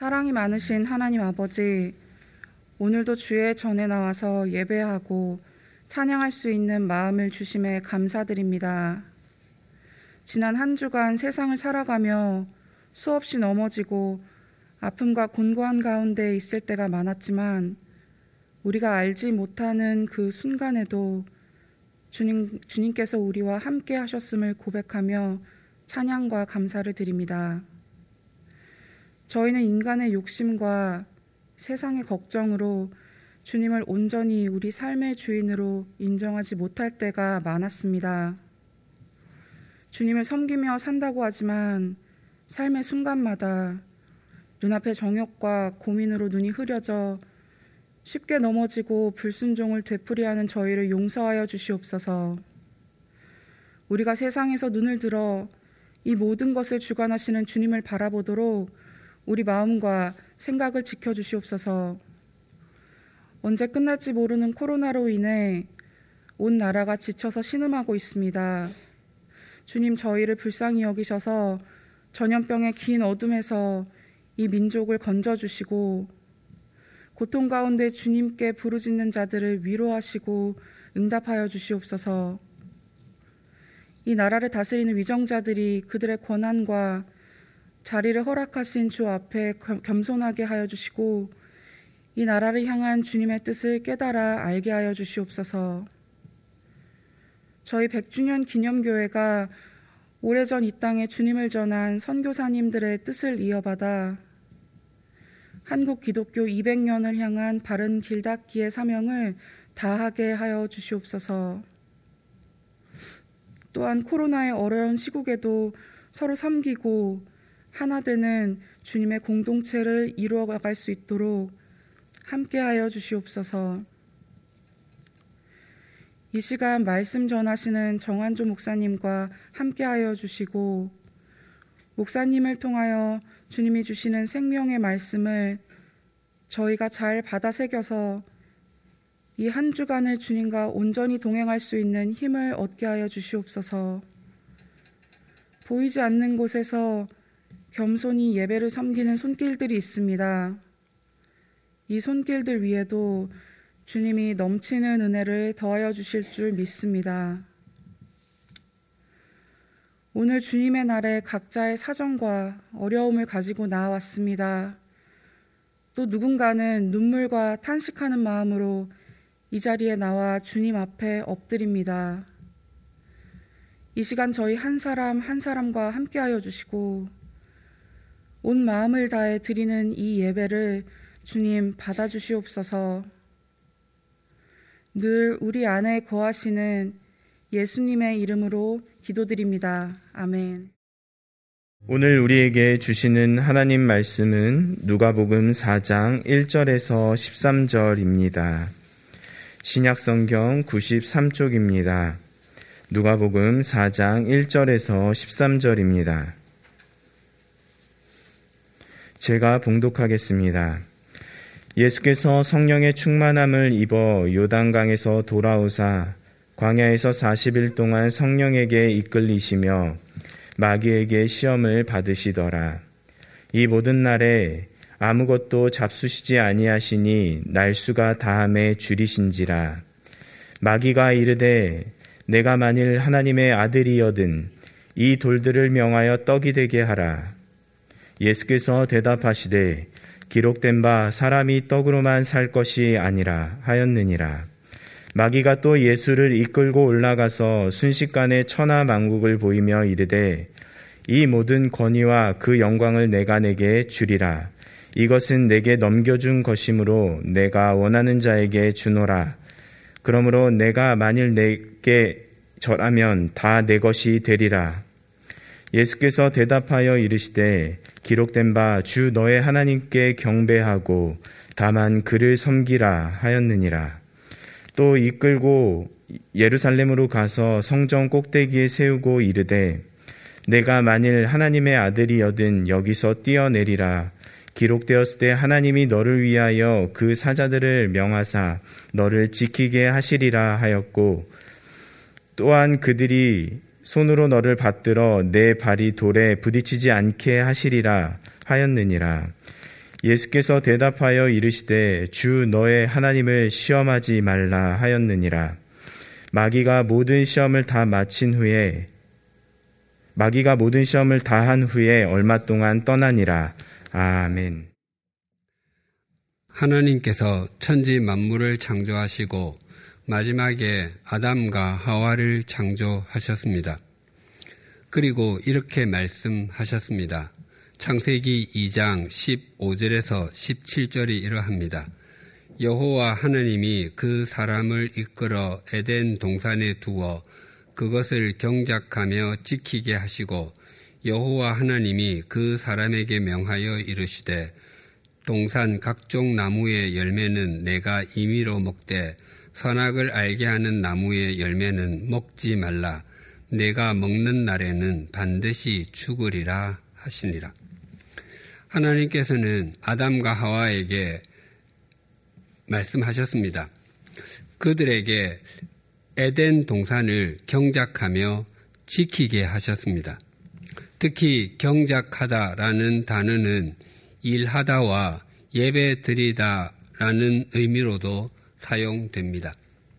사랑이 많으신 하나님 아버지, 오늘도 주의 전에 나와서 예배하고 찬양할 수 있는 마음을 주심에 감사드립니다. 지난 한 주간 세상을 살아가며 수없이 넘어지고 아픔과 곤고한 가운데 있을 때가 많았지만 우리가 알지 못하는 그 순간에도 주님께서 우리와 함께 하셨음을 고백하며 찬양과 감사를 드립니다. 저희는 인간의 욕심과 세상의 걱정으로 주님을 온전히 우리 삶의 주인으로 인정하지 못할 때가 많았습니다. 주님을 섬기며 산다고 하지만 삶의 순간마다 눈앞의 정욕과 고민으로 눈이 흐려져 쉽게 넘어지고 불순종을 되풀이하는 저희를 용서하여 주시옵소서. 우리가 세상에서 눈을 들어 이 모든 것을 주관하시는 주님을 바라보도록 우리 마음과 생각을 지켜주시옵소서. 언제 끝날지 모르는 코로나로 인해 온 나라가 지쳐서 신음하고 있습니다. 주님, 저희를 불쌍히 여기셔서 전염병의 긴 어둠에서 이 민족을 건져주시고 고통 가운데 주님께 부르짖는 자들을 위로하시고 응답하여 주시옵소서. 이 나라를 다스리는 위정자들이 그들의 권한과 자리를 허락하신 주 앞에 겸손하게 하여 주시고 이 나라를 향한 주님의 뜻을 깨달아 알게 하여 주시옵소서. 저희 100주년 기념교회가 오래전 이 땅에 주님을 전한 선교사님들의 뜻을 이어받아 한국 기독교 200년을 향한 바른 길 닦기의 사명을 다하게 하여 주시옵소서. 또한 코로나의 어려운 시국에도 서로 섬기고 하나 되는 주님의 공동체를 이루어갈 수 있도록 함께하여 주시옵소서. 이 시간 말씀 전하시는 정한조 목사님과 함께하여 주시고 목사님을 통하여 주님이 주시는 생명의 말씀을 저희가 잘 받아 새겨서 이 한 주간을 주님과 온전히 동행할 수 있는 힘을 얻게 하여 주시옵소서. 보이지 않는 곳에서 겸손히 예배를 섬기는 손길들이 있습니다. 이 손길들 위에도 주님이 넘치는 은혜를 더하여 주실 줄 믿습니다. 오늘 주님의 날에 각자의 사정과 어려움을 가지고 나왔습니다. 또 누군가는 눈물과 탄식하는 마음으로 이 자리에 나와 주님 앞에 엎드립니다. 이 시간 저희 한 사람 한 사람과 함께하여 주시고 온 마음을 다해 드리는 이 예배를 주님 받아주시옵소서. 늘 우리 안에 거하시는 예수님의 이름으로 기도드립니다. 아멘. 오늘 우리에게 주시는 하나님 말씀은 누가복음 4장 1절에서 13절입니다. 신약성경 93쪽입니다. 누가복음 4장 1절에서 13절입니다. 제가 봉독하겠습니다. 예수께서 성령의 충만함을 입어 요단강에서 돌아오사 광야에서 40일 동안 성령에게 이끌리시며 마귀에게 시험을 받으시더라. 이 모든 날에 아무것도 잡수시지 아니하시니 날수가 다함에 줄이신지라. 마귀가 이르되 내가 만일 하나님의 아들이여든 이 돌들을 명하여 떡이 되게 하라. 예수께서 대답하시되 기록된 바 사람이 떡으로만 살 것이 아니라 하였느니라. 마귀가 또 예수를 이끌고 올라가서 순식간에 천하 만국을 보이며 이르되 이 모든 권위와 그 영광을 내가 내게 주리라. 이것은 내게 넘겨준 것이므로 내가 원하는 자에게 주노라. 그러므로 내가 만일 내게 절하면 다 내 것이 되리라. 예수께서 대답하여 이르시되 기록된 바 주 너의 하나님께 경배하고 다만 그를 섬기라 하였느니라. 또 이끌고 예루살렘으로 가서 성전 꼭대기에 세우고 이르되 내가 만일 하나님의 아들이여든 여기서 뛰어내리라. 기록되었을 때 하나님이 너를 위하여 그 사자들을 명하사 너를 지키게 하시리라 하였고 또한 그들이 손으로 너를 받들어 내 발이 돌에 부딪히지 않게 하시리라 하였느니라. 예수께서 대답하여 이르시되 주 너의 하나님을 시험하지 말라 하였느니라. 마귀가 모든 시험을 다 한 후에 얼마 동안 떠나니라. 아멘. 하나님께서 천지 만물을 창조하시고 마지막에 아담과 하와를 창조하셨습니다. 그리고 이렇게 말씀하셨습니다. 창세기 2장 15절에서 17절이 이러합니다. 여호와 하나님이 그 사람을 이끌어 에덴 동산에 두어 그것을 경작하며 지키게 하시고 여호와 하나님이 그 사람에게 명하여 이르시되 동산 각종 나무의 열매는 내가 임의로 먹되 선악을 알게 하는 나무의 열매는 먹지 말라. 내가 먹는 날에는 반드시 죽으리라 하시니라. 하나님께서는 아담과 하와에게 말씀하셨습니다. 그들에게 에덴 동산을 경작하며 지키게 하셨습니다. 특히 경작하다라는 단어는 일하다와 예배드리다라는 의미로도 사용됩니다.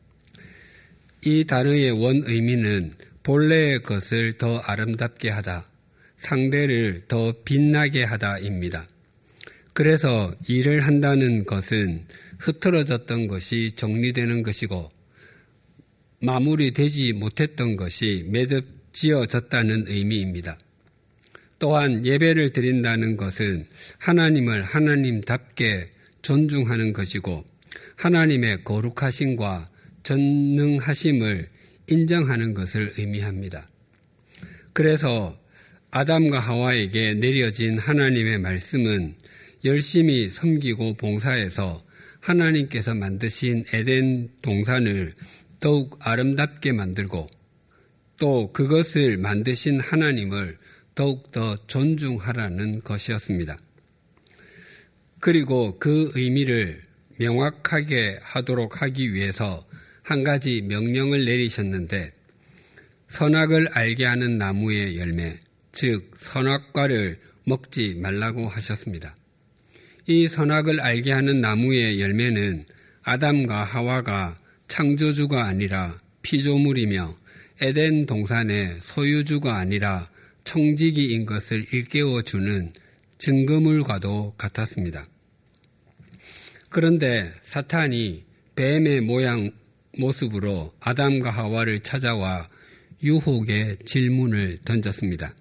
이 단어의 원 의미는 본래의 것을 더 아름답게 하다, 상대를 더 빛나게 하다입니다. 그래서 일을 한다는 것은 흐트러졌던 것이 정리되는 것이고 마무리되지 못했던 것이 매듭 지어졌다는 의미입니다. 또한 예배를 드린다는 것은 하나님을 하나님답게 존중하는 것이고 하나님의 거룩하심과 전능하심을 인정하는 것을 의미합니다. 그래서 아담과 하와에게 내려진 하나님의 말씀은 열심히 섬기고 봉사해서 하나님께서 만드신 에덴 동산을 더욱 아름답게 만들고 또 그것을 만드신 하나님을 더욱더 존중하라는 것이었습니다. 그리고 그 의미를 명확하게 하도록 하기 위해서 한 가지 명령을 내리셨는데 선악을 알게 하는 나무의 열매, 즉 선악과를 먹지 말라고 하셨습니다. 이 선악을 알게 하는 나무의 열매는 아담과 하와가 창조주가 아니라 피조물이며 에덴 동산의 소유주가 아니라 청지기인 것을 일깨워주는 증거물과도 같았습니다. 그런데 사탄이 뱀의 모습으로 아담과 하와를 찾아와 유혹의 질문을 던졌습니다.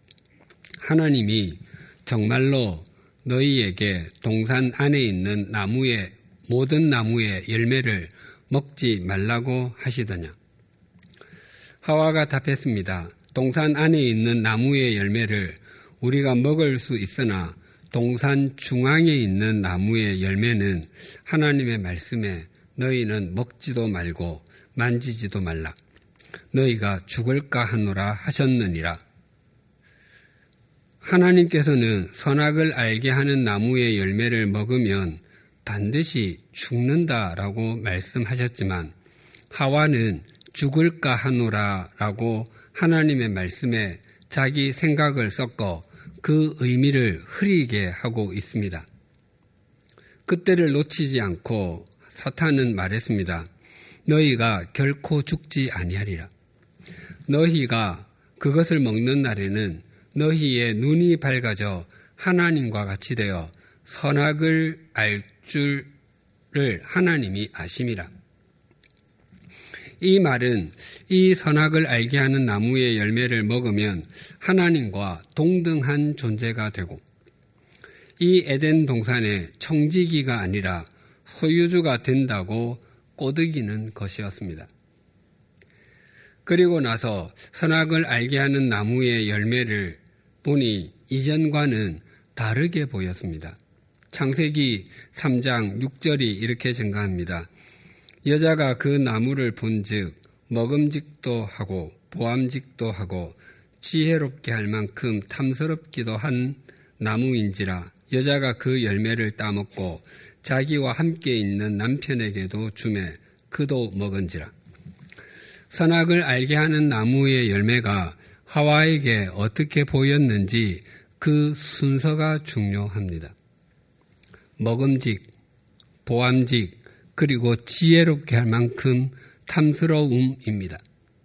하나님이 정말로 너희에게 동산 안에 있는 모든 나무의 열매를 먹지 말라고 하시더냐? 하와가 답했습니다. 동산 안에 있는 나무의 열매를 우리가 먹을 수 있으나 동산 중앙에 있는 나무의 열매는 하나님의 말씀에 너희는 먹지도 말고 만지지도 말라. 너희가 죽을까 하노라 하셨느니라. 하나님께서는 선악을 알게 하는 나무의 열매를 먹으면 반드시 죽는다라고 말씀하셨지만 하와는 죽을까 하노라라고 하나님의 말씀에 자기 생각을 섞어 그 의미를 흐리게 하고 있습니다. 그때를 놓치지 않고 사탄은 말했습니다. 너희가 결코 죽지 아니하리라. 너희가 그것을 먹는 날에는 너희의 눈이 밝아져 하나님과 같이 되어 선악을 알 줄을 하나님이 아심이라. 이 말은 이 선악을 알게 하는 나무의 열매를 먹으면 하나님과 동등한 존재가 되고 이 에덴 동산의 청지기가 아니라 소유주가 된다고 꼬드기는 것이었습니다. 그리고 나서 선악을 알게 하는 나무의 열매를 보니 이전과는 다르게 보였습니다. 창세기 3장 6절이 이렇게 증가합니다. 여자가 그 나무를 본즉 먹음직도 하고 보암직도 하고 지혜롭게 할 만큼 탐스럽기도 한 나무인지라 여자가 그 열매를 따먹고 자기와 함께 있는 남편에게도 주매 그도 먹은지라. 선악을 알게 하는 나무의 열매가 하와에게 어떻게 보였는지 그 순서가 중요합니다. 먹음직, 보암직, 그리고 지혜롭게 할 만큼 탐스러움입니다.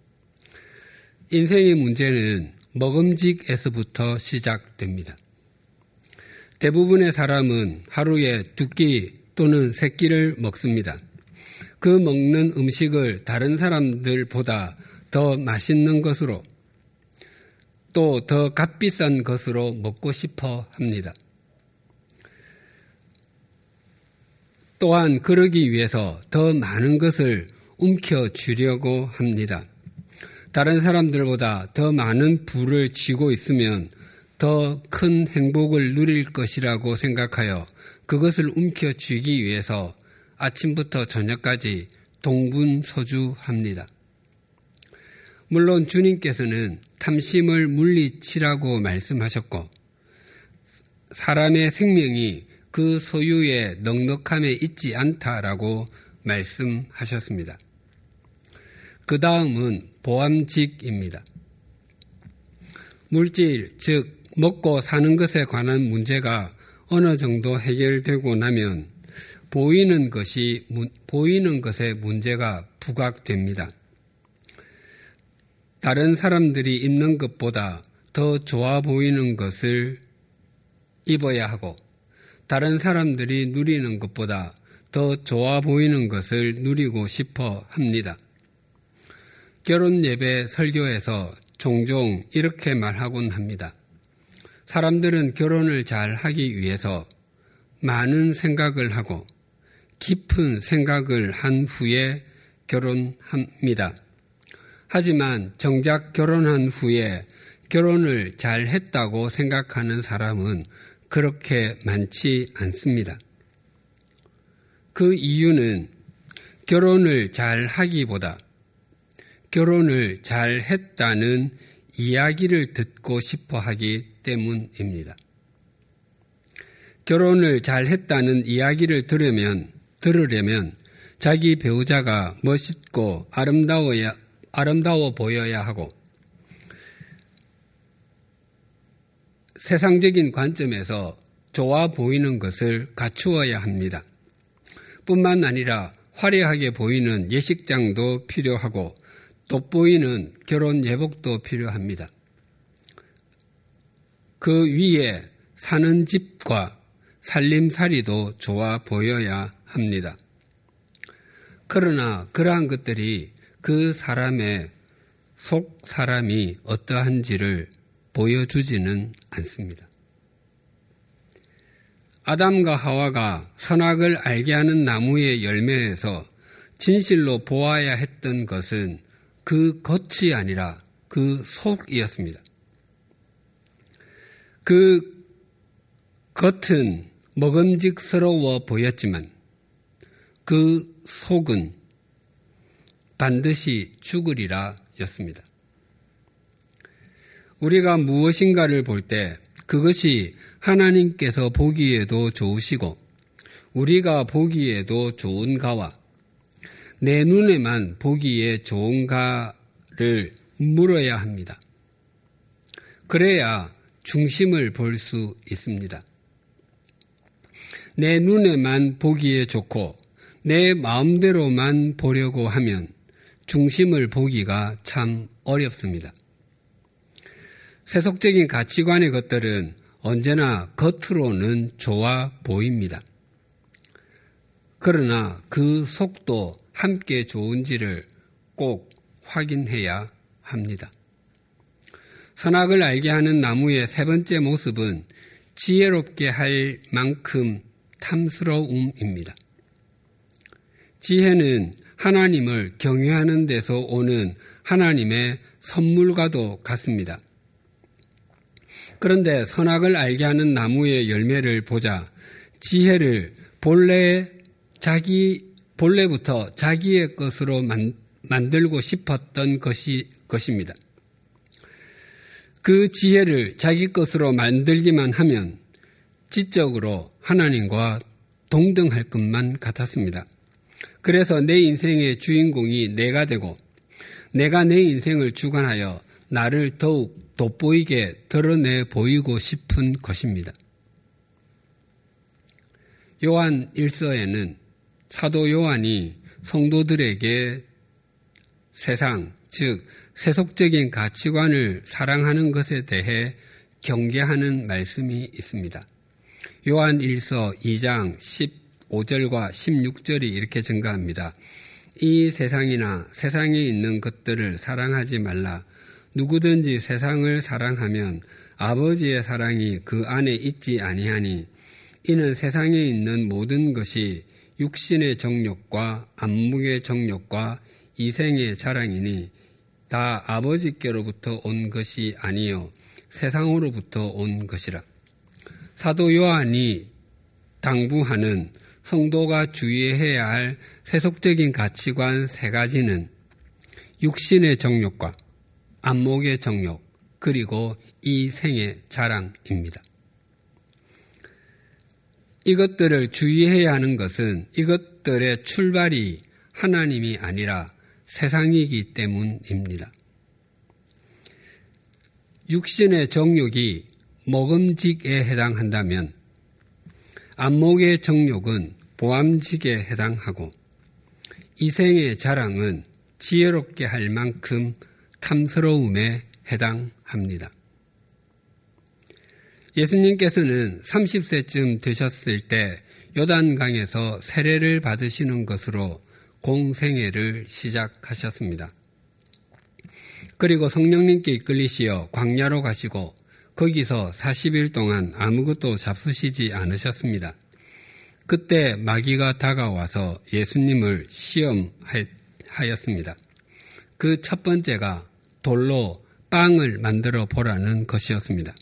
인생의 문제는 먹음직에서부터 시작됩니다. 대부분의 사람은 하루에 2끼 또는 3끼를 먹습니다. 그 먹는 음식을 다른 사람들보다 더 맛있는 것으로 또 더 값비싼 것으로 먹고 싶어 합니다. 또한 그러기 위해서 더 많은 것을 움켜쥐려고 합니다. 다른 사람들보다 더 많은 부를 쥐고 있으면 더 큰 행복을 누릴 것이라고 생각하여 그것을 움켜쥐기 위해서 아침부터 저녁까지 동분서주합니다. 물론 주님께서는 탐심을 물리치라고 말씀하셨고 사람의 생명이 그 소유의 넉넉함에 있지 않다라고 말씀하셨습니다. 그 다음은 보암직입니다. 물질, 즉 먹고 사는 것에 관한 문제가 어느 정도 해결되고 나면 보이는 것에 문제가 부각됩니다. 다른 사람들이 입는 것보다 더 좋아 보이는 것을 입어야 하고 다른 사람들이 누리는 것보다 더 좋아 보이는 것을 누리고 싶어 합니다. 결혼 예배 설교에서 종종 이렇게 말하곤 합니다. 사람들은 결혼을 잘 하기 위해서 많은 생각을 하고 깊은 생각을 한 후에 결혼합니다. 하지만 정작 결혼한 후에 결혼을 잘 했다고 생각하는 사람은 그렇게 많지 않습니다. 그 이유는 결혼을 잘 하기보다 결혼을 잘 했다는 이야기를 듣고 싶어 하기 때문입니다. 결혼을 잘 했다는 이야기를 들으려면 자기 배우자가 멋있고 아름다워 보여야 하고 세상적인 관점에서 좋아 보이는 것을 갖추어야 합니다. 뿐만 아니라 화려하게 보이는 예식장도 필요하고 돋보이는 결혼 예복도 필요합니다. 그 위에 사는 집과 살림살이도 좋아 보여야 합니다. 그러나 그러한 것들이 그 사람의 속 사람이 어떠한지를 보여주지는 않습니다. 아담과 하와가 선악을 알게 하는 나무의 열매에서 진실로 보아야 했던 것은 그 겉이 아니라 그 속이었습니다. 그 겉은 먹음직스러워 보였지만 그 속은 반드시 죽으리라 였습니다. 우리가 무엇인가를 볼 때 그것이 하나님께서 보기에도 좋으시고 우리가 보기에도 좋은가와 내 눈에만 보기에 좋은가를 물어야 합니다. 그래야 중심을 볼 수 있습니다. 내 눈에만 보기에 좋고 내 마음대로만 보려고 하면 중심을 보기가 참 어렵습니다. 세속적인 가치관의 것들은 언제나 겉으로는 좋아 보입니다. 그러나 그 속도 함께 좋은지를 꼭 확인해야 합니다. 선악을 알게 하는 나무의 세 번째 모습은 지혜롭게 할 만큼 탐스러움입니다. 지혜는 하나님을 경외하는 데서 오는 하나님의 선물과도 같습니다. 그런데 선악을 알게 하는 나무의 열매를 보자 지혜를 본래부터 자기의 것으로 만들고 싶었던 것입니다. 그 지혜를 자기 것으로 만들기만 하면 지적으로 하나님과 동등할 것만 같았습니다. 그래서 내 인생의 주인공이 내가 되고 내가 내 인생을 주관하여 나를 더욱 돋보이게 드러내 보이고 싶은 것입니다. 요한 1서에는 사도 요한이 성도들에게 세상, 즉 세속적인 가치관을 사랑하는 것에 대해 경계하는 말씀이 있습니다. 요한 1서 2장 15절과 16절이 이렇게 증가합니다. 이 세상이나 세상에 있는 것들을 사랑하지 말라. 누구든지 세상을 사랑하면 아버지의 사랑이 그 안에 있지 아니하니 이는 세상에 있는 모든 것이 육신의 정욕과 안목의 정욕과 이생의 자랑이니 다 아버지께로부터 온 것이 아니요 세상으로부터 온 것이라. 사도 요한이 당부하는 성도가 주의해야 할 세속적인 가치관 세 가지는 육신의 정욕과 안목의 정욕 그리고 이생의 자랑입니다. 이것들을 주의해야 하는 것은 이것들의 출발이 하나님이 아니라 세상이기 때문입니다. 육신의 정욕이 먹음직에 해당한다면 안목의 정욕은 보암직에 해당하고 이생의 자랑은 지혜롭게 할 만큼 탐스러움에 해당합니다. 예수님께서는 30세쯤 되셨을 때 요단강에서 세례를 받으시는 것으로 공생애를 시작하셨습니다. 그리고 성령님께 이끌리시어 광야로 가시고 거기서 40일 동안 아무것도 잡수시지 않으셨습니다. 그때 마귀가 다가와서 예수님을 시험하였습니다. 그 첫 번째가 돌로 빵을 만들어 보라는 것이었습니다.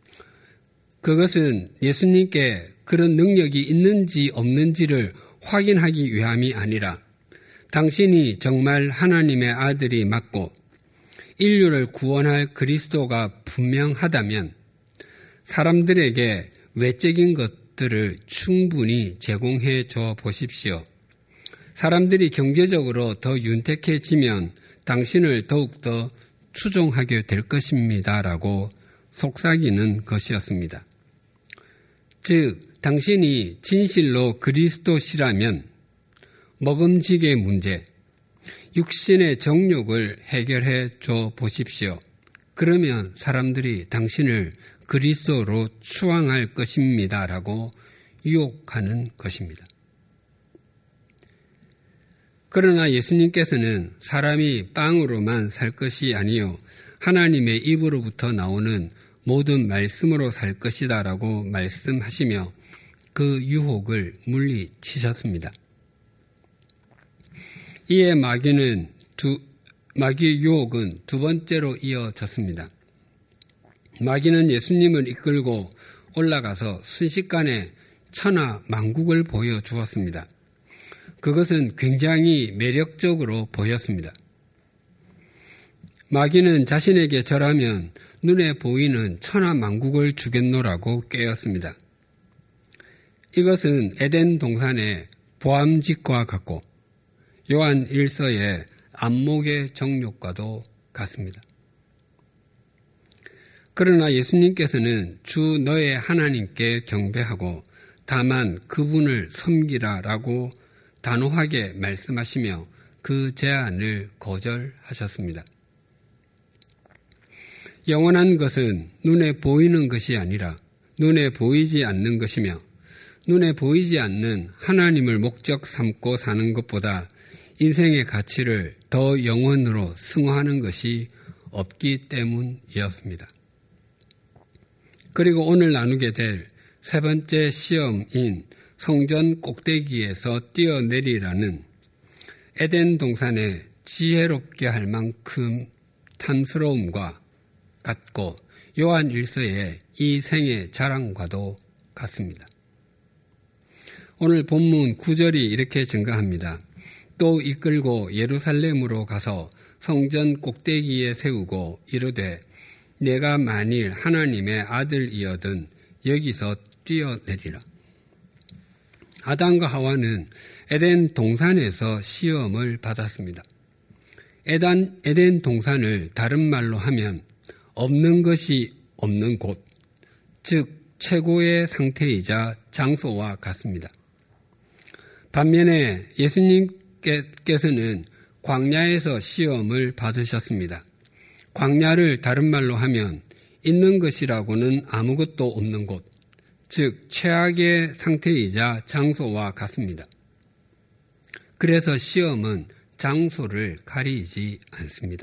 그것은 예수님께 그런 능력이 있는지 없는지를 확인하기 위함이 아니라 당신이 정말 하나님의 아들이 맞고 인류를 구원할 그리스도가 분명하다면 사람들에게 외적인 것들을 충분히 제공해 줘 보십시오. 사람들이 경제적으로 더 윤택해지면 당신을 더욱더 추종하게 될 것입니다. 라고 속삭이는 것이었습니다. 즉, 당신이 진실로 그리스도시라면 먹음직의 문제, 육신의 정욕을 해결해 줘 보십시오. 그러면 사람들이 당신을 그리스도로 추앙할 것입니다. 라고 유혹하는 것입니다. 그러나 예수님께서는 사람이 빵으로만 살 것이 아니요 하나님의 입으로부터 나오는 모든 말씀으로 살 것이다 라고 말씀하시며 그 유혹을 물리치셨습니다. 이에 마귀의 유혹은 두 번째로 이어졌습니다. 마귀는 예수님을 이끌고 올라가서 순식간에 천하 만국을 보여주었습니다. 그것은 굉장히 매력적으로 보였습니다. 마귀는 자신에게 절하면 눈에 보이는 천하 만국을 주겠노라고 꾀었습니다. 이것은 에덴 동산의 보암직과 같고 요한 1서의 안목의 정욕과도 같습니다. 그러나 예수님께서는 주 너의 하나님께 경배하고 다만 그분을 섬기라라고 단호하게 말씀하시며 그 제안을 거절하셨습니다. 영원한 것은 눈에 보이는 것이 아니라 눈에 보이지 않는 것이며 눈에 보이지 않는 하나님을 목적 삼고 사는 것보다 인생의 가치를 더 영원으로 승화하는 것이 없기 때문이었습니다. 그리고 오늘 나누게 될 세 번째 시험인 성전 꼭대기에서 뛰어내리라는 에덴 동산의 지혜롭게 할 만큼 탐스러움과 같고 요한 1서의 이 생의 자랑과도 같습니다. 오늘 본문 9절이 이렇게 증가합니다. 또 이끌고 예루살렘으로 가서 성전 꼭대기에 세우고 이르되 내가 만일 하나님의 아들이어든 여기서 뛰어내리라. 아담과 하와는 에덴 동산에서 시험을 받았습니다. 에덴 동산을 다른 말로 하면 없는 것이 없는 곳, 즉 최고의 상태이자 장소와 같습니다. 반면에 예수님께서는 광야에서 시험을 받으셨습니다. 광야를 다른 말로 하면 있는 것이라고는 아무것도 없는 곳, 즉 최악의 상태이자 장소와 같습니다. 그래서 시험은 장소를 가리지 않습니다.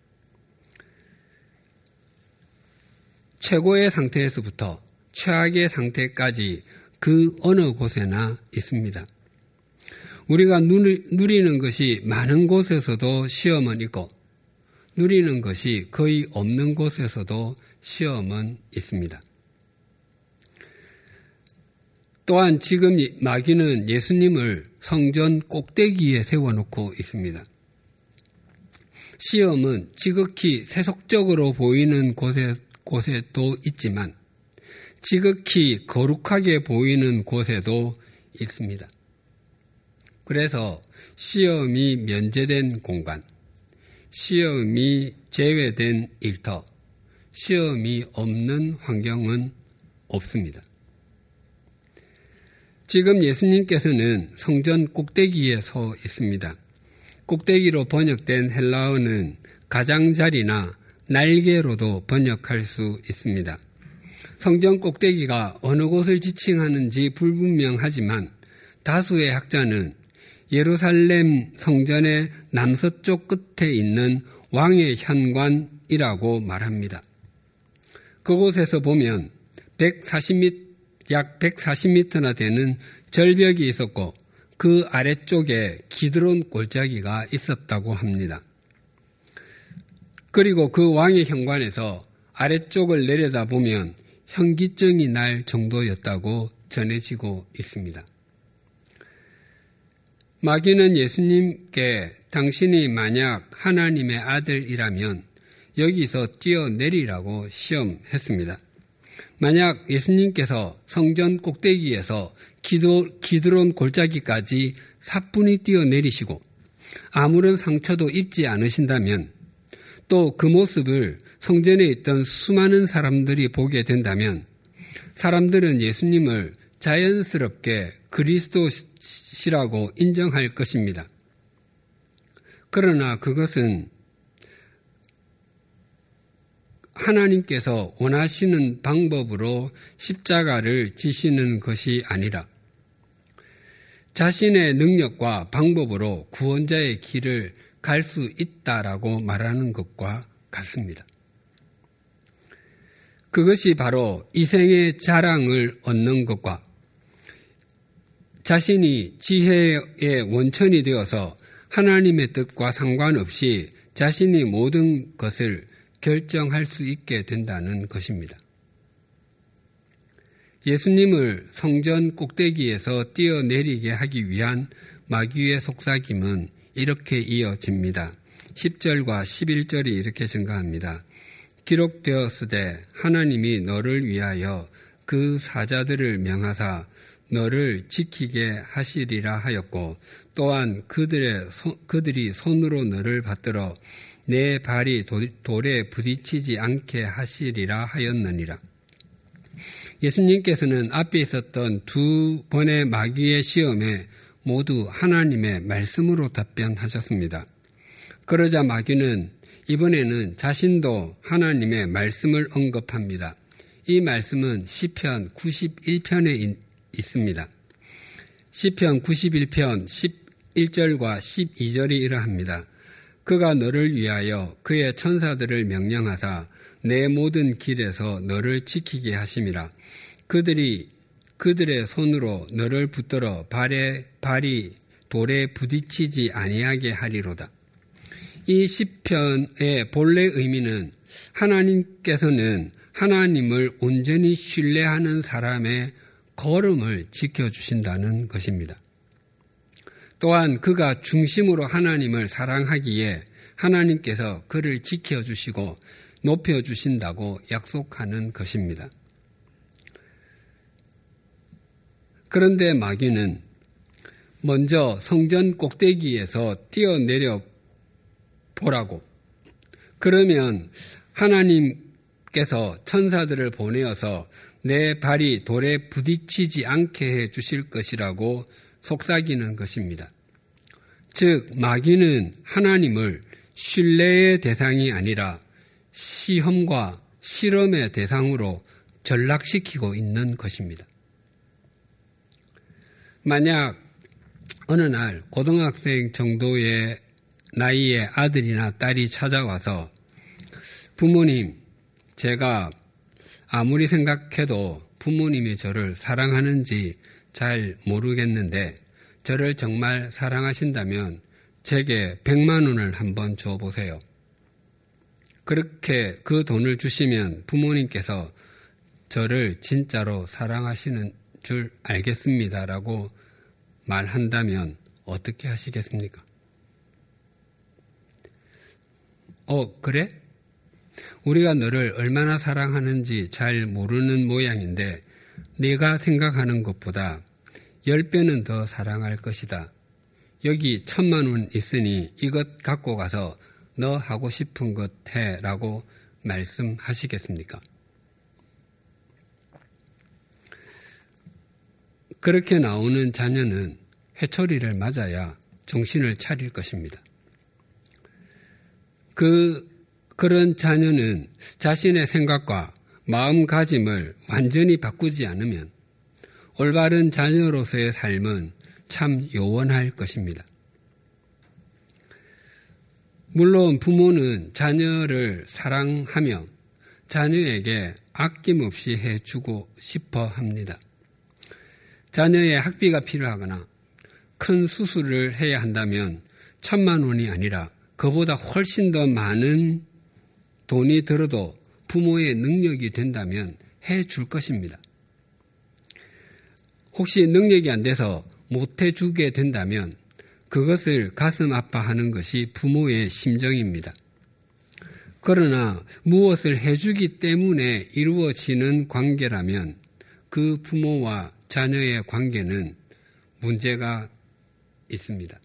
최고의 상태에서부터 최악의 상태까지 그 어느 곳에나 있습니다. 우리가 누리는 것이 많은 곳에서도 시험은 있고 누리는 것이 거의 없는 곳에서도 시험은 있습니다. 또한 지금 마귀는 예수님을 성전 꼭대기에 세워놓고 있습니다. 시험은 지극히 세속적으로 보이는 곳에도 있지만 지극히 거룩하게 보이는 곳에도 있습니다. 그래서 시험이 면제된 공간, 시험이 제외된 일터, 시험이 없는 환경은 없습니다. 지금 예수님께서는 성전 꼭대기에 서 있습니다. 꼭대기로 번역된 헬라어는 가장자리나 날개로도 번역할 수 있습니다. 성전 꼭대기가 어느 곳을 지칭하는지 불분명하지만 다수의 학자는 예루살렘 성전의 남서쪽 끝에 있는 왕의 현관이라고 말합니다. 그곳에서 보면 약 140m나 되는 절벽이 있었고 그 아래쪽에 기드론 골짜기가 있었다고 합니다. 그리고 그 왕의 현관에서 아래쪽을 내려다보면 현기증이 날 정도였다고 전해지고 있습니다. 마귀는 예수님께 당신이 만약 하나님의 아들이라면 여기서 뛰어내리라고 시험했습니다. 만약 예수님께서 성전 꼭대기에서 기드론 골짜기까지 사뿐히 뛰어내리시고 아무런 상처도 입지 않으신다면 또 그 모습을 성전에 있던 수많은 사람들이 보게 된다면 사람들은 예수님을 자연스럽게 그리스도시라고 인정할 것입니다. 그러나 그것은 하나님께서 원하시는 방법으로 십자가를 지시는 것이 아니라 자신의 능력과 방법으로 구원자의 길을 갈 수 있다라고 말하는 것과 같습니다. 그것이 바로 이생의 자랑을 얻는 것과 자신이 지혜의 원천이 되어서 하나님의 뜻과 상관없이 자신이 모든 것을 결정할 수 있게 된다는 것입니다. 예수님을 성전 꼭대기에서 뛰어내리게 하기 위한 마귀의 속삭임은 이렇게 이어집니다. 10절과 11절이 이렇게 증가합니다. 기록되었으되 하나님이 너를 위하여 그 사자들을 명하사 너를 지키게 하시리라 하였고 또한 그들이 손으로 너를 받들어 내 발이 돌에 부딪히지 않게 하시리라 하였느니라. 예수님께서는 앞에 있었던 두 번의 마귀의 시험에 모두 하나님의 말씀으로 답변하셨습니다. 그러자 마귀는 이번에는 자신도 하나님의 말씀을 언급합니다. 이 말씀은 시편 91편에 있습니다. 시편 91편 11절과 12절이 이러합니다. 그가 너를 위하여 그의 천사들을 명령하사 내 모든 길에서 너를 지키게 하심이라. 그들의 손으로 너를 붙들어 발이 돌에 부딪히지 아니하게 하리로다. 이 시편의 본래 의미는 하나님께서는 하나님을 온전히 신뢰하는 사람의 걸음을 지켜주신다는 것입니다. 또한 그가 중심으로 하나님을 사랑하기에 하나님께서 그를 지켜주시고 높여주신다고 약속하는 것입니다. 그런데 마귀는 먼저 성전 꼭대기에서 뛰어내려 보라고, 그러면 하나님께서 천사들을 보내어서 내 발이 돌에 부딪히지 않게 해 주실 것이라고 속삭이는 것입니다. 즉 마귀는 하나님을 신뢰의 대상이 아니라 시험과 실험의 대상으로 전락시키고 있는 것입니다. 만약 어느 날 고등학생 정도의 나이의 아들이나 딸이 찾아와서 부모님, 제가 아무리 생각해도 부모님이 저를 사랑하는지 잘 모르겠는데 저를 정말 사랑하신다면 제게 100만 원을 한번 줘보세요. 그렇게 그 돈을 주시면 부모님께서 저를 진짜로 사랑하시는 줄 알겠습니다라고 말한다면 어떻게 하시겠습니까? 그래? 우리가 너를 얼마나 사랑하는지 잘 모르는 모양인데 네가 생각하는 것보다 10배는 더 사랑할 것이다. 여기 1,000만 원 있으니 이것 갖고 가서 너 하고 싶은 것 해라고 말씀하시겠습니까? 그렇게 나오는 자녀는 회초리를 맞아야 정신을 차릴 것입니다. 그런 자녀는 자신의 생각과 마음가짐을 완전히 바꾸지 않으면 올바른 자녀로서의 삶은 참 요원할 것입니다. 물론 부모는 자녀를 사랑하며 자녀에게 아낌없이 해주고 싶어 합니다. 자녀의 학비가 필요하거나 큰 수술을 해야 한다면 1,000만 원이 아니라 그보다 훨씬 더 많은 돈이 들어도 부모의 능력이 된다면 해줄 것입니다. 혹시 능력이 안 돼서 못 해주게 된다면 그것을 가슴 아파하는 것이 부모의 심정입니다. 그러나 무엇을 해주기 때문에 이루어지는 관계라면 그 부모와 자녀의 관계는 문제가 있습니다.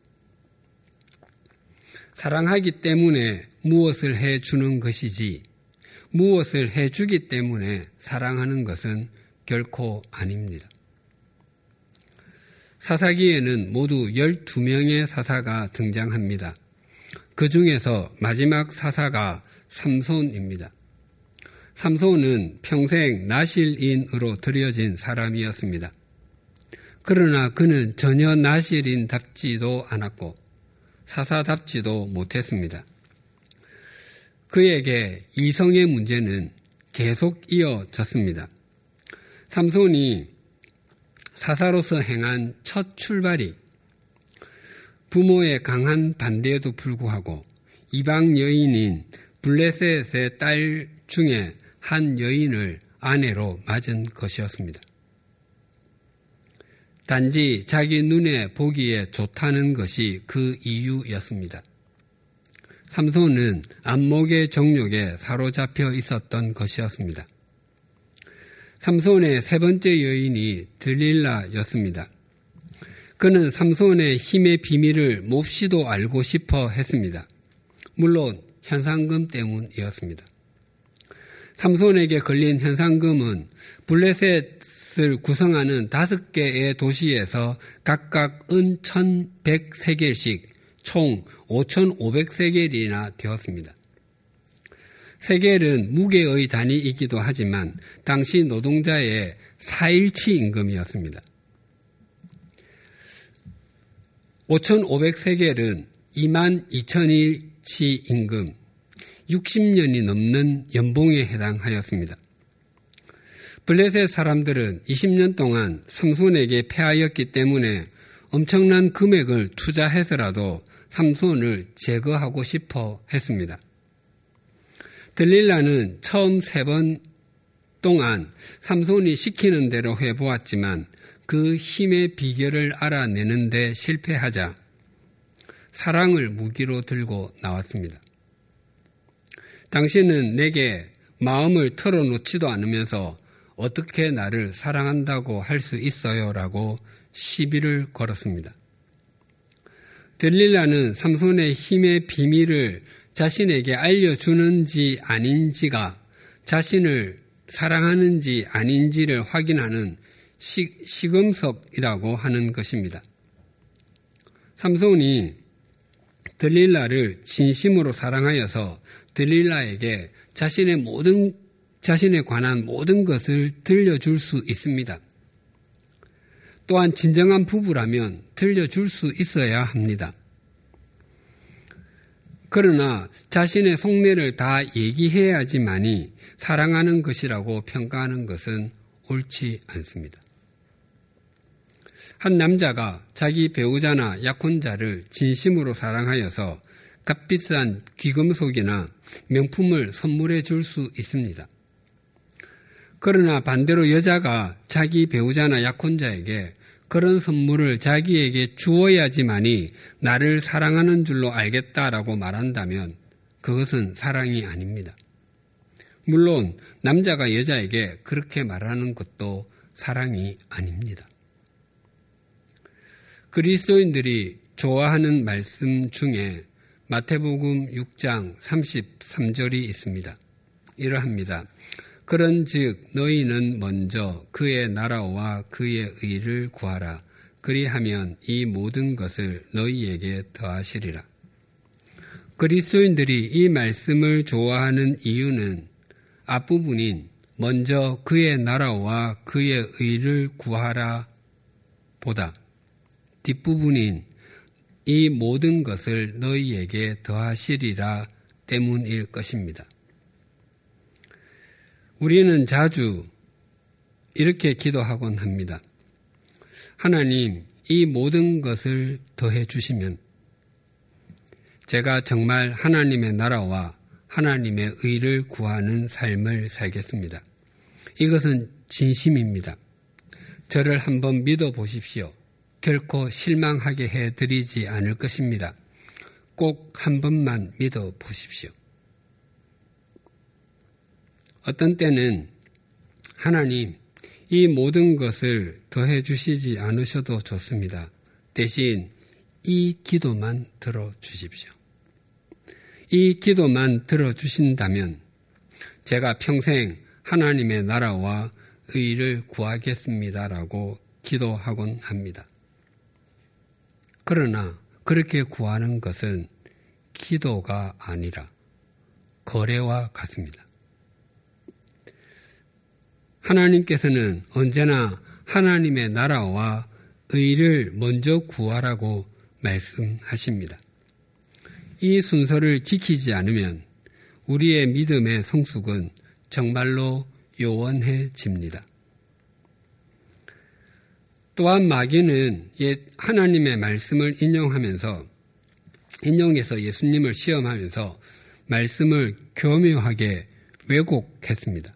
사랑하기 때문에 무엇을 해주는 것이지 무엇을 해주기 때문에 사랑하는 것은 결코 아닙니다. 사사기에는 모두 12명의 사사가 등장합니다. 그 중에서 마지막 사사가 삼손입니다. 삼손은 평생 나실인으로 들여진 사람이었습니다. 그러나 그는 전혀 나실인답지도 않았고 사사답지도 못했습니다. 그에게 이성의 문제는 계속 이어졌습니다. 삼손이 사사로서 행한 첫 출발이 부모의 강한 반대에도 불구하고 이방 여인인 블레셋의 딸 중에 한 여인을 아내로 맞은 것이었습니다. 단지 자기 눈에 보기에 좋다는 것이 그 이유였습니다. 삼손은 안목의 정욕에 사로잡혀 있었던 것이었습니다. 삼손의 세 번째 여인이 들릴라였습니다. 그는 삼손의 힘의 비밀을 몹시도 알고 싶어 했습니다. 물론 현상금 때문이었습니다. 삼손에게 걸린 현상금은 블레셋을 구성하는 5개의 도시에서 각각 은 1,100세겔씩 총 5,500세겔이나 되었습니다. 세겔은 무게의 단위이기도 하지만 당시 노동자의 4일치 임금이었습니다. 5,500세겔은 22,000일치 임금, 60년이 넘는 연봉에 해당하였습니다. 블레셋 사람들은 20년 동안 삼손에게 패하였기 때문에 엄청난 금액을 투자해서라도 삼손을 제거하고 싶어 했습니다. 들릴라는 처음 3번 동안 삼손이 시키는 대로 해보았지만 그 힘의 비결을 알아내는 데 실패하자 사랑을 무기로 들고 나왔습니다. 당신은 내게 마음을 털어놓지도 않으면서 어떻게 나를 사랑한다고 할 수 있어요? 라고 시비를 걸었습니다. 들릴라는 삼손의 힘의 비밀을 자신에게 알려주는지 아닌지가 자신을 사랑하는지 아닌지를 확인하는 시금석이라고 하는 것입니다. 삼손이 들릴라를 진심으로 사랑하여서 들릴라에게 자신에 관한 모든 것을 들려줄 수 있습니다. 또한 진정한 부부라면 들려줄 수 있어야 합니다. 그러나 자신의 속내를 다 얘기해야지만이 사랑하는 것이라고 평가하는 것은 옳지 않습니다. 한 남자가 자기 배우자나 약혼자를 진심으로 사랑하여서 값비싼 귀금속이나 명품을 선물해 줄 수 있습니다. 그러나 반대로 여자가 자기 배우자나 약혼자에게 그런 선물을 자기에게 주어야지만이 나를 사랑하는 줄로 알겠다라고 말한다면 그것은 사랑이 아닙니다. 물론 남자가 여자에게 그렇게 말하는 것도 사랑이 아닙니다. 그리스도인들이 좋아하는 말씀 중에 마태복음 6장 33절이 있습니다. 이러합니다. 그런즉 너희는 먼저 그의 나라와 그의 의를 구하라. 그리하면 이 모든 것을 너희에게 더하시리라. 그리스도인들이 이 말씀을 좋아하는 이유는 앞부분인 먼저 그의 나라와 그의 의를 구하라 보다 뒷부분인 이 모든 것을 너희에게 더하시리라 때문일 것입니다. 우리는 자주 이렇게 기도하곤 합니다. 하나님, 이 모든 것을 더해 주시면 제가 정말 하나님의 나라와 하나님의 의를 구하는 삶을 살겠습니다. 이것은 진심입니다. 저를 한번 믿어보십시오. 결코 실망하게 해드리지 않을 것입니다. 꼭 한 번만 믿어보십시오. 어떤 때는 하나님, 이 모든 것을 더해 주시지 않으셔도 좋습니다. 대신 이 기도만 들어주십시오. 이 기도만 들어주신다면 제가 평생 하나님의 나라와 의를 구하겠습니다라고 기도하곤 합니다. 그러나 그렇게 구하는 것은 기도가 아니라 거래와 같습니다. 하나님께서는 언제나 하나님의 나라와 의를 먼저 구하라고 말씀하십니다. 이 순서를 지키지 않으면 우리의 믿음의 성숙은 정말로 요원해집니다. 또한 마귀는 하나님의 말씀을 인용해서 예수님을 시험하면서 말씀을 교묘하게 왜곡했습니다.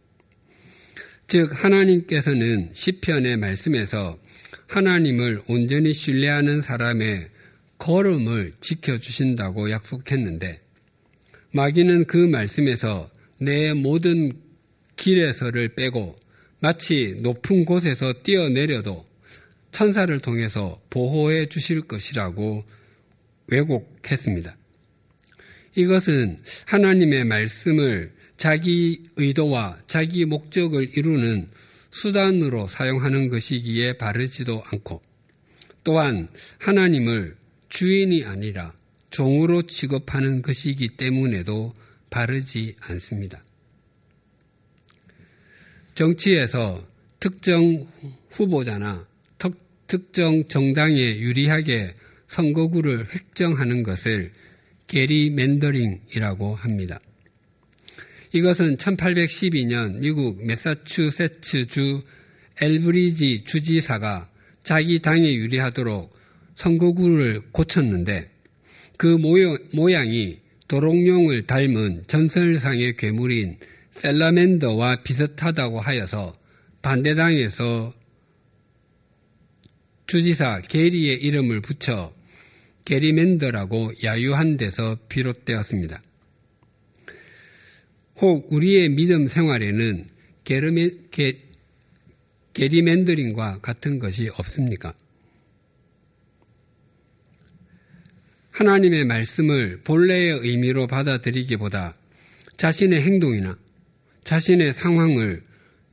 즉 하나님께서는 시편의 말씀에서 하나님을 온전히 신뢰하는 사람의 걸음을 지켜주신다고 약속했는데 마귀는 그 말씀에서 내 모든 길에서를 빼고 마치 높은 곳에서 뛰어내려도 천사를 통해서 보호해 주실 것이라고 왜곡했습니다. 이것은 하나님의 말씀을 자기 의도와 자기 목적을 이루는 수단으로 사용하는 것이기에 바르지도 않고 또한 하나님을 주인이 아니라 종으로 취급하는 것이기 때문에도 바르지 않습니다. 정치에서 특정 후보자나 특정 정당에 유리하게 선거구를 획정하는 것을 게리맨더링이라고 합니다. 이것은 1812년 미국 매사추세츠주 엘브리지 주지사가 자기 당에 유리하도록 선거구를 고쳤는데 그 모양이 도롱뇽을 닮은 전설상의 괴물인 셀라멘더와 비슷하다고 하여서 반대당에서 주지사 게리의 이름을 붙여 게리맨더라고 야유한 데서 비롯되었습니다. 혹 우리의 믿음 생활에는 게리맨더링과 같은 것이 없습니까? 하나님의 말씀을 본래의 의미로 받아들이기보다 자신의 행동이나 자신의 상황을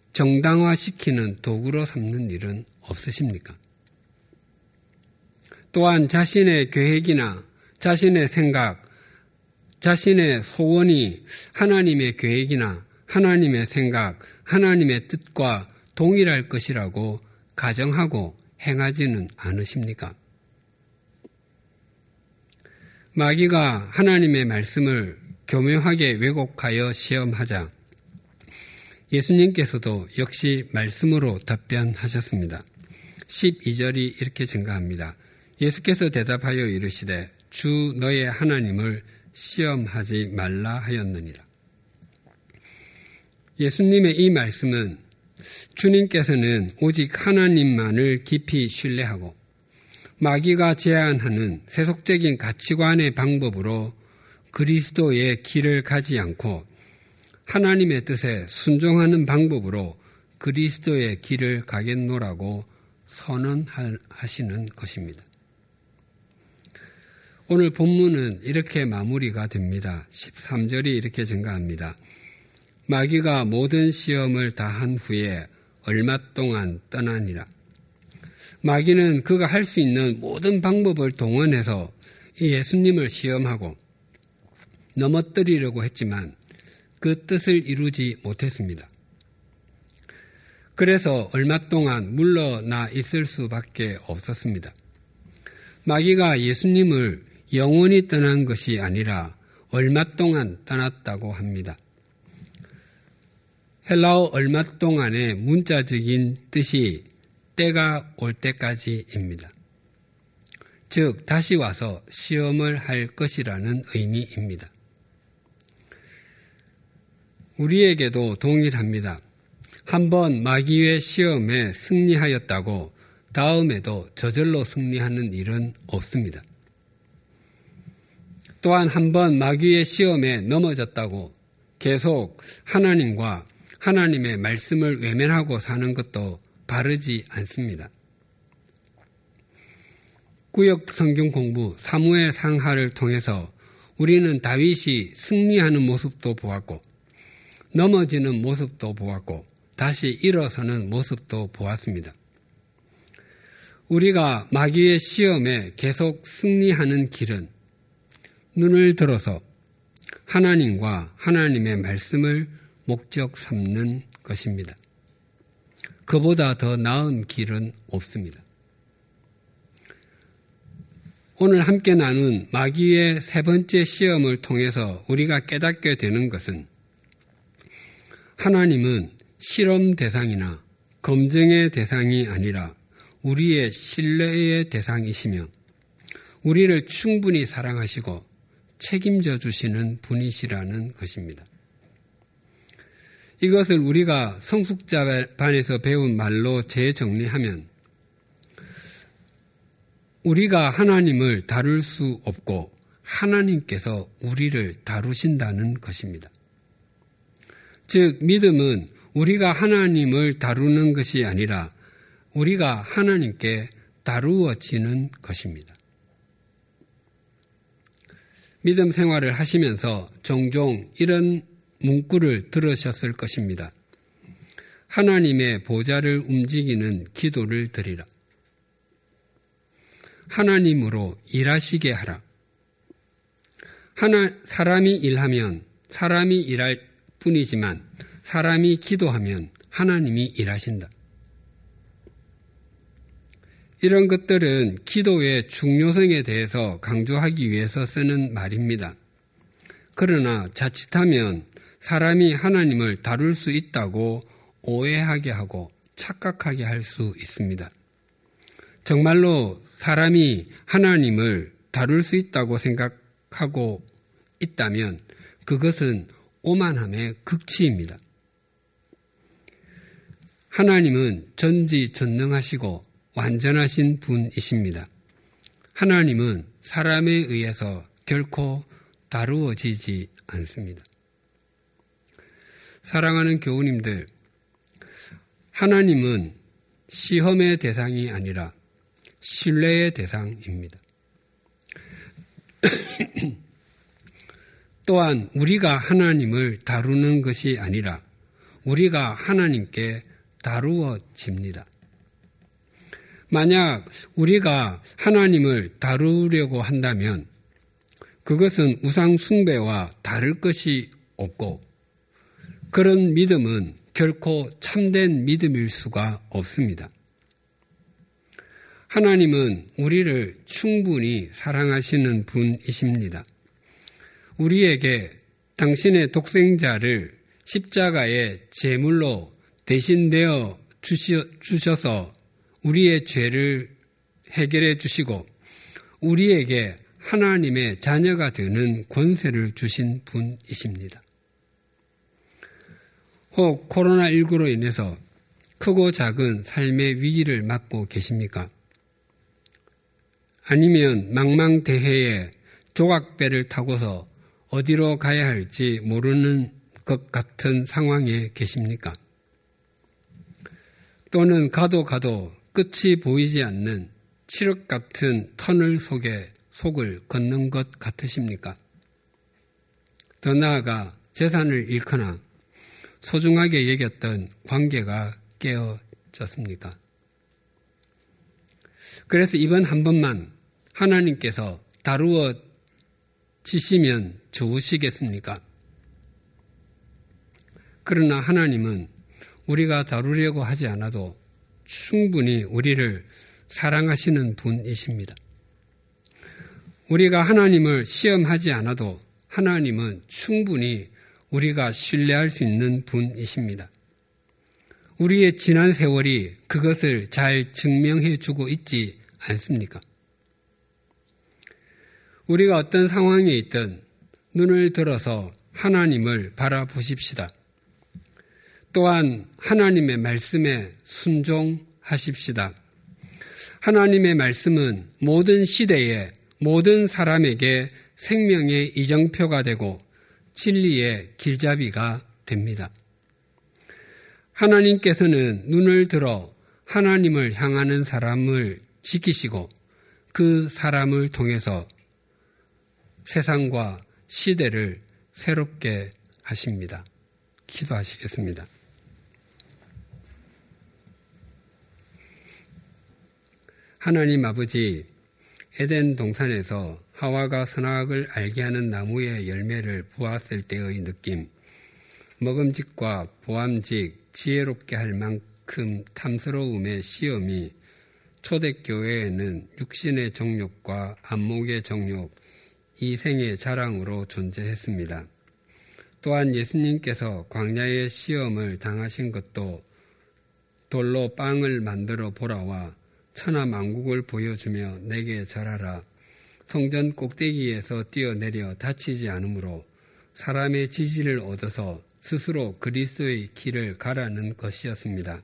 정당화시키는 도구로 삼는 일은 없으십니까? 또한 자신의 계획이나 자신의 생각, 자신의 소원이 하나님의 계획이나 하나님의 생각, 하나님의 뜻과 동일할 것이라고 가정하고 행하지는 않으십니까? 마귀가 하나님의 말씀을 교묘하게 왜곡하여 시험하자 예수님께서도 역시 말씀으로 답변하셨습니다. 12절이 이렇게 증가합니다. 예수께서 대답하여 이르시되 주 너의 하나님을 시험하지 말라 하였느니라. 예수님의 이 말씀은 주님께서는 오직 하나님만을 깊이 신뢰하고 마귀가 제안하는 세속적인 가치관의 방법으로 그리스도의 길을 가지 않고 하나님의 뜻에 순종하는 방법으로 그리스도의 길을 가겠노라고 선언하시는 것입니다. 오늘 본문은 이렇게 마무리가 됩니다. 13절이 이렇게 증가합니다. 마귀가 모든 시험을 다한 후에 얼마 동안 떠나니라. 마귀는 그가 할 수 있는 모든 방법을 동원해서 예수님을 시험하고 넘어뜨리려고 했지만 그 뜻을 이루지 못했습니다. 그래서 얼마 동안 물러나 있을 수밖에 없었습니다. 마귀가 예수님을 영원히 떠난 것이 아니라 얼마 동안 떠났다고 합니다. 헬라어 얼마 동안의 문자적인 뜻이 때가 올 때까지입니다. 즉 다시 와서 시험을 할 것이라는 의미입니다. 우리에게도 동일합니다. 한번 마귀의 시험에 승리하였다고 다음에도 저절로 승리하는 일은 없습니다. 또한 한번 마귀의 시험에 넘어졌다고 계속 하나님과 하나님의 말씀을 외면하고 사는 것도 바르지 않습니다. 구역 성경 공부 사무엘 상하를 통해서 우리는 다윗이 승리하는 모습도 보았고 넘어지는 모습도 보았고 다시 일어서는 모습도 보았습니다. 우리가 마귀의 시험에 계속 승리하는 길은 눈을 들어서 하나님과 하나님의 말씀을 목적 삼는 것입니다. 그보다 더 나은 길은 없습니다. 오늘 함께 나눈 마귀의 세 번째 시험을 통해서 우리가 깨닫게 되는 것은 하나님은 실험 대상이나 검증의 대상이 아니라 우리의 신뢰의 대상이시며 우리를 충분히 사랑하시고 책임져 주시는 분이시라는 것입니다. 이것을 우리가 성숙자반에서 배운 말로 재정리하면 우리가 하나님을 다룰 수 없고 하나님께서 우리를 다루신다는 것입니다. 즉 믿음은 우리가 하나님을 다루는 것이 아니라 우리가 하나님께 다루어지는 것입니다. 믿음 생활을 하시면서 종종 이런 문구를 들으셨을 것입니다. 하나님의 보좌를 움직이는 기도를 드리라. 하나님으로 일하시게 하라. 사람이 일하면 사람이 일할 뿐이지만 사람이 기도하면 하나님이 일하신다. 이런 것들은 기도의 중요성에 대해서 강조하기 위해서 쓰는 말입니다. 그러나 자칫하면 사람이 하나님을 다룰 수 있다고 오해하게 하고 착각하게 할 수 있습니다. 정말로 사람이 하나님을 다룰 수 있다고 생각하고 있다면 그것은 오만함의 극치입니다. 하나님은 전지전능하시고 완전하신 분이십니다. 하나님은 사람에 의해서 결코 다루어지지 않습니다. 사랑하는 교우님들, 하나님은 시험의 대상이 아니라 신뢰의 대상입니다. 또한 우리가 하나님을 다루는 것이 아니라 우리가 하나님께 다루어집니다. 만약 우리가 하나님을 다루려고 한다면 그것은 우상 숭배와 다를 것이 없고 그런 믿음은 결코 참된 믿음일 수가 없습니다. 하나님은 우리를 충분히 사랑하시는 분이십니다. 우리에게 당신의 독생자를 십자가의 제물로 대신되어 주셔서 우리의 죄를 해결해 주시고 우리에게 하나님의 자녀가 되는 권세를 주신 분이십니다. 혹 코로나19로 인해서 크고 작은 삶의 위기를 맞고 계십니까? 아니면 망망대해에 조각배를 타고서 어디로 가야 할지 모르는 것 같은 상황에 계십니까? 또는 가도 끝이 보이지 않는 칠흑 같은 터널 속에 속을 걷는 것 같으십니까? 더 나아가 재산을 잃거나 소중하게 여겼던 관계가 깨어졌습니까? 그래서 이번 한 번만 하나님께서 다루어 지시면 좋으시겠습니까? 그러나 하나님은 우리가 다루려고 하지 않아도 충분히 우리를 사랑하시는 분이십니다. 우리가 하나님을 시험하지 않아도 하나님은 충분히 우리가 신뢰할 수 있는 분이십니다. 우리의 지난 세월이 그것을 잘 증명해 주고 있지 않습니까? 우리가 어떤 상황에 있든 눈을 들어서 하나님을 바라보십시다. 또한 하나님의 말씀에 순종하십시다. 하나님의 말씀은 모든 시대에 모든 사람에게 생명의 이정표가 되고 진리의 길잡이가 됩니다. 하나님께서는 눈을 들어 하나님을 향하는 사람을 지키시고 그 사람을 통해서 세상과 시대를 새롭게 하십니다. 기도하시겠습니다. 하나님 아버지, 에덴 동산에서 하와가 선악을 알게 하는 나무의 열매를 보았을 때의 느낌, 먹음직과 보암직, 지혜롭게 할 만큼 탐스러움의 시험이 초대교회에는 육신의 정욕과 안목의 정욕, 이생의 자랑으로 존재했습니다. 또한 예수님께서 광야의 시험을 당하신 것도 돌로 빵을 만들어 보라와 천하만국을 보여주며 내게 절하라. 성전 꼭대기에서 뛰어내려 다치지 않으므로 사람의 지지를 얻어서 스스로 그리스도의 길을 가라는 것이었습니다.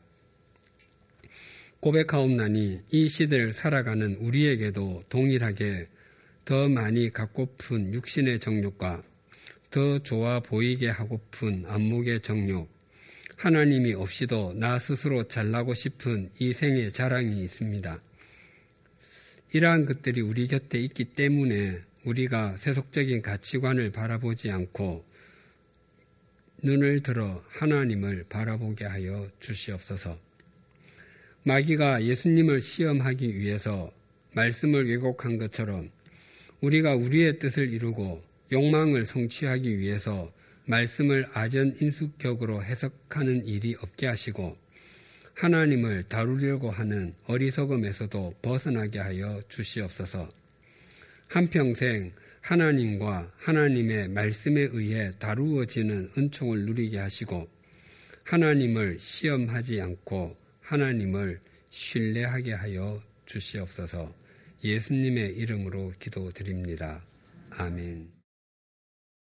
고백하옵나니 이 시대를 살아가는 우리에게도 동일하게 더 많이 갖고픈 육신의 정욕과 더 좋아 보이게 하고픈 안목의 정욕, 하나님이 없이도 나 스스로 잘나고 싶은 이 생의 자랑이 있습니다. 이러한 것들이 우리 곁에 있기 때문에 우리가 세속적인 가치관을 바라보지 않고 눈을 들어 하나님을 바라보게 하여 주시옵소서. 마귀가 예수님을 시험하기 위해서 말씀을 왜곡한 것처럼 우리가 우리의 뜻을 이루고 욕망을 성취하기 위해서 말씀을 아전인수격으로 해석하는 일이 없게 하시고 하나님을 다루려고 하는 어리석음에서도 벗어나게 하여 주시옵소서. 한평생 하나님과 하나님의 말씀에 의해 다루어지는 은총을 누리게 하시고 하나님을 시험하지 않고 하나님을 신뢰하게 하여 주시옵소서. 예수님의 이름으로 기도드립니다. 아멘.